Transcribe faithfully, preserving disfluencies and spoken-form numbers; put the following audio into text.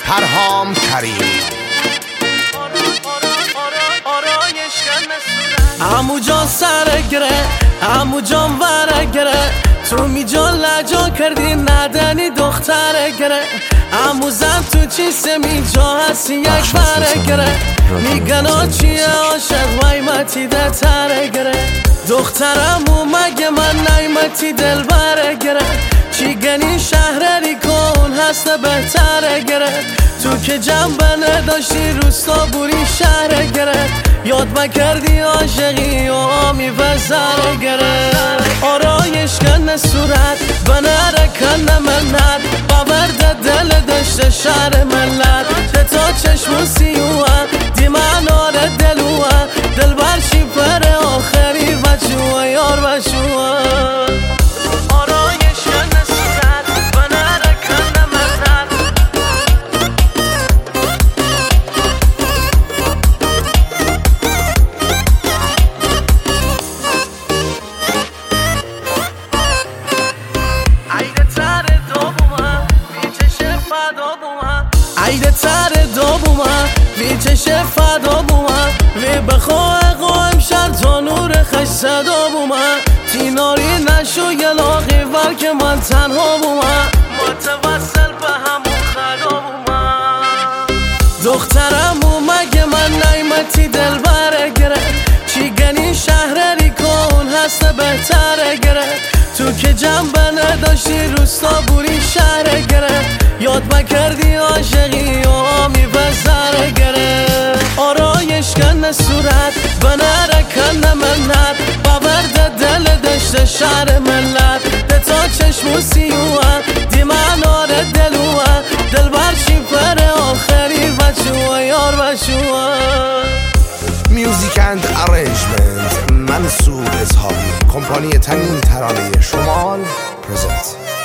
پرهام کریم. عمو جان سر گره، عمو جان ور گره، تو می جان لجا کردی ندنی دختر گره. عمو زن تو چی سمی جا هستی یک بر گره، میگنا چیه عاشق ویمتی ده تر گره. دخترمو مگه من نیمتی دل بر گره، چی گنی شهرری کن هست بهتر گره. تو که جنبه نداشتی روستا بوری شهر گره، یاد مکردی عاشقی و میوزر گره. آرایش کن صورت بنره کن منت، باورده دل دشت شهر ملت. ده تا چشم سیوه دی مناره دلوه، دل برشی پر آخری بچوه یار بچوه. عیده تر دو بومه وی چشه فدا بومه، وی بخواه قوام شد تا نور خش صدا بومه. تیناری نشو یلاقی ور که من تنها بومه، متوسل به همون خدا بومه. دخترمو مگه من نیمتی دل بر گره، چی گنی شهرری کن هست بهتر گره. تو که جنبه نداشتی روستا بوری شهر گره، یاد مکردی عاشقی و میوزر گره. آرایش کن صورت بنره کن منت، باورده دل دشت شهر ملت. ده تا چشم سیوه دی مناره دلوه، دل برشی پر آخری بچوه یار بچوه. میوزیک اند ارنجمنت منصور اصحابی، کمپانی تنین ترانه شمال پرزنت.